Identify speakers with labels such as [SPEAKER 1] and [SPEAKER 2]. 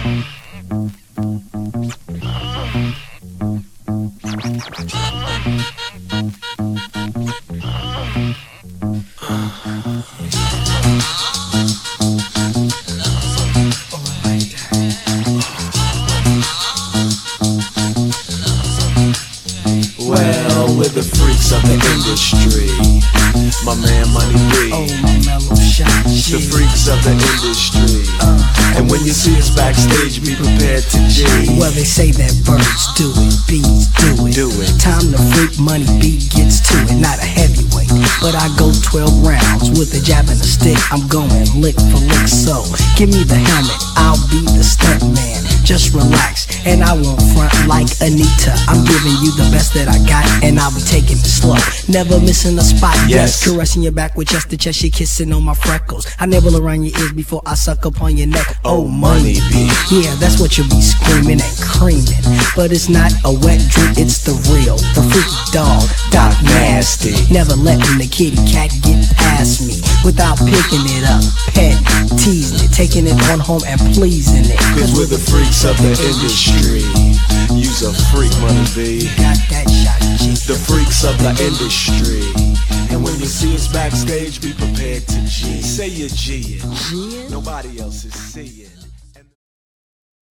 [SPEAKER 1] Well, we're the freaks of the industry. My man Money B.
[SPEAKER 2] Oh, my mellow shot.
[SPEAKER 1] The freaks of the industry. And when you see us backstage, be prepared to G.
[SPEAKER 2] Well, they say that birds do it, bees do it.
[SPEAKER 1] Do it.
[SPEAKER 2] Time to freak, Money B gets to it. Not a heavyweight, but I go 12 rounds with a jab and a stick. I'm going lick for lick, so give me the helmet, I'll be the stunt man. Just relax, and I won't front like Anita. I'm giving you the best that I got, and I'll be taking it slow. Never missing a spot,
[SPEAKER 1] yes.
[SPEAKER 2] Caressing your back with chest to chest, she kissing on my freckles. I nibble around your ears before I suck upon your neck. Oh, Money B. Yeah, that's what you'll be screaming and creaming. But it's not a wet dream, it's the real, the freaky dog, Doc Nasty. Never letting the kitty cat get past me without picking it up, petting, teasing it, taking it on home and pleasing it.
[SPEAKER 1] Cause we're the freaks of the industry. You's a freak, Money B.
[SPEAKER 2] Got that shot, G.
[SPEAKER 1] The freaks of the industry. And when you see us backstage, be prepared to G. Say you G it. Nobody else is seeing.